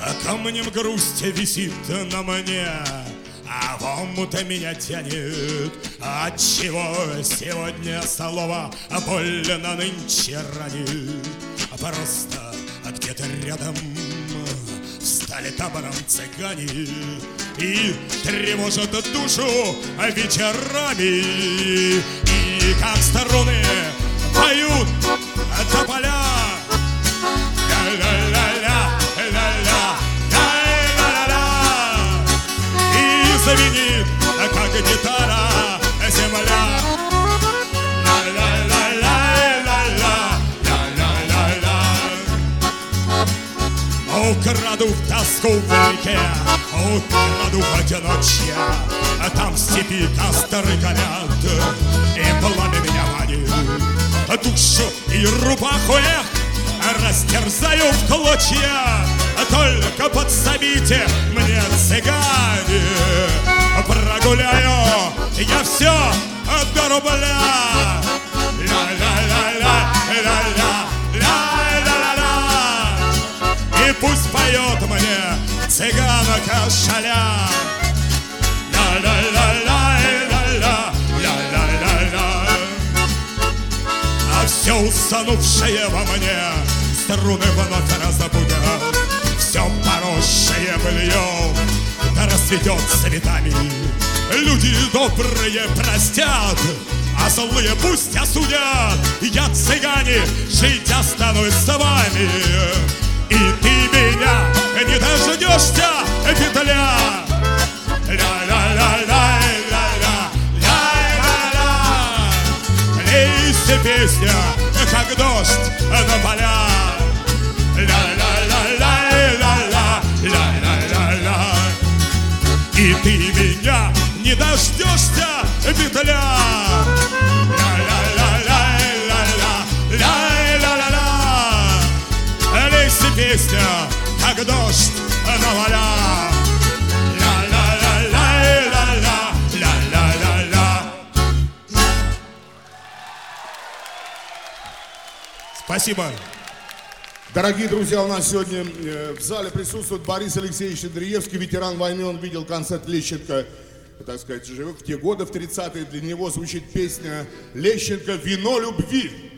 камнем грусть висит на мне, а в омут меня тянет. Отчего сегодня слово больно нынче ранит? Просто где-то рядом встали табором цыгане и тревожат душу вечерами. И как струны поют тополя, и звенит, как гитара, земля. Украду в тоску в реке, украду в одиночье, там в степи костры горят, и пламя меня манит. Душу и рубаху растерзаю в клочья, только подсобите мне, цыгане. Прогуляю я все до рубля. И пусть поет мне цыганка шаля. А все усанувшее во мне струны вновь разбудят. Все поросшее быльем да расцветет цветами. Люди добрые простят, а злые пусть осудят. Я, цыгане, жить останусь с вами. И ты меня не дождешься, петля. Лейся песня, как дождь на полях. И ты меня не дождешься, петля. Лейся песня, как дождь на полях. Спасибо. Дорогие друзья, у нас сегодня в зале присутствует Борис Алексеевич Андреевский, ветеран войны. Он видел концерт Лещенко, так сказать, живых в те годы, в 30-е. Для него звучит песня Лещенко «Вино любви».